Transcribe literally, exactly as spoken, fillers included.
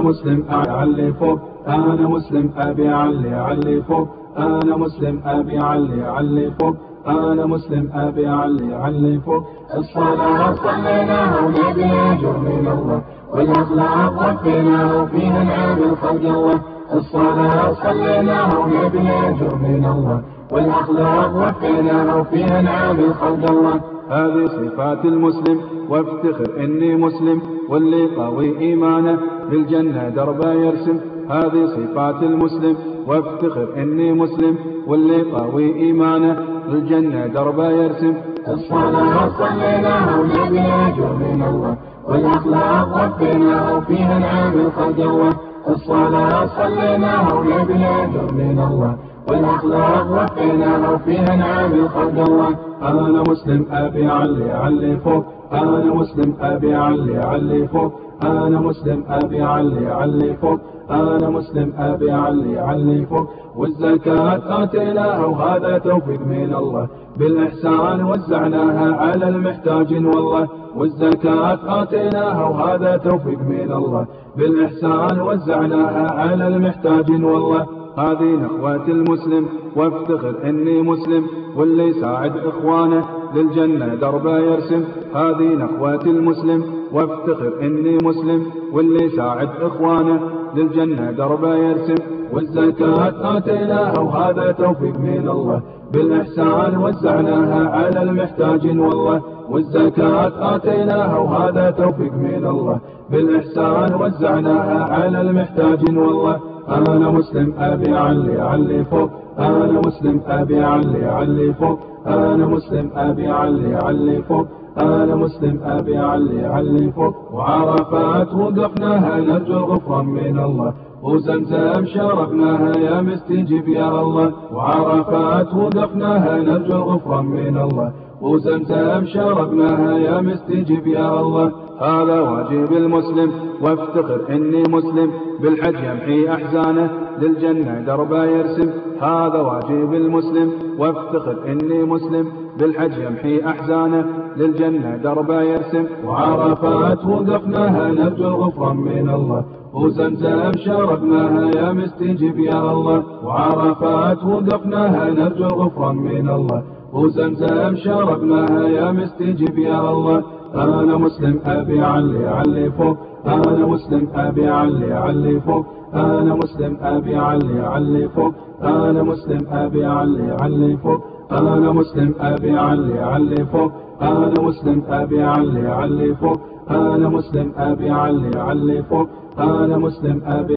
أنا مسلم أعلي فوق، أنا مسلم أبي علي علي فوق، أنا مسلم أبي علي علي فوق، أنا مسلم أبي علي علي فوق. الصلاة صليناها ونبي أجر من الله، والأخلاق وفيناها وفيها نعامل خلق الله. الصلاة صليناها ونبي أجر من الله، والأخلاق وفيناها وفيها نعامل خلق الله. هذه صفات المسلم وافتخر إني مسلم، واللي قوي إيمانه بالجنة دربه يرسم. هذه صفات المسلم وافتخر إني مسلم، واللي قوي إيمانه بالجنة دربه يرسم. الصلاة صليناها ونبي أجر من الله، والأخلاق وفيناها وفيها نعامل خلق الله. الصلاة صليناها ونبي أجر من الله، والأخلاق وفيناها وفيها نعامل خلق الله. أنا مسلم أبي علي علي فوق، أنا مسلم أبي علي علي فوق، أنا مسلم أبي علي علي فوق، أنا مسلم أبي علي علي فوق. والزكاة آتيناها وهذا توفيق من الله، بالإحسان وزعناها على المحتاجين والله. والزكاة آتيناها وهذا توفيق من الله، بالإحسان وزعناها على المحتاجين والله. هذه نخوة المسلم وافتخر إني مسلم، واللي يساعد إخوانه للجنة دربه يرسم. هذه نخوة المسلم وافتخر إني مسلم، واللي يساعد إخوانه للجنة دربه يرسم. والزكاة آتيناها وهذا توفيق من الله، بالإحسان وزعناها على المحتاجين والله. والزكاة آتيناها وهذا توفيق من الله، بالإحسان وزعناها على المحتاجين والله. أنا مسلم أبي علي علي فوق، أنا مسلم أبي علي علي فوق، أنا مسلم أبي علي علي فوق، أنا مسلم أبي علي علي فوق. وعرفات وقفناها نرجو الغفران من الله، وزمزم شربناها يا مستجيب يا الله. وعرفات وقفناها نرجو الغفران من الله، وزمزم شربناها يا مستجيب يا الله. هذا واجب المسلم وافتخر إني مسلم، بالحج يمحي أحزانه للجنة دربه يرسم. هذا واجب المسلم وافتخر إني مسلم، بالحج يمحي أحزانه للجنة دربه يرسم. وعرفات وقفناها نرجو الغفران من الله، وزمزم شربناها يا مستجيب يا الله. وعرفات وقفناها نرجو الغفران من الله، وزمزم شربناها يا مستجيب يا الله. أنا مسلم أبي علي علي فوق، أنا مسلم أبي علي علي فوق، أنا مسلم أبي علي علي فوق، أنا مسلم أبي علي علي فوق، أنا مسلم أبي علي علي فوق، أنا مسلم أبي علي علي فوق، أنا مسلم أبي علي علي فوق، أنا مسلم أبي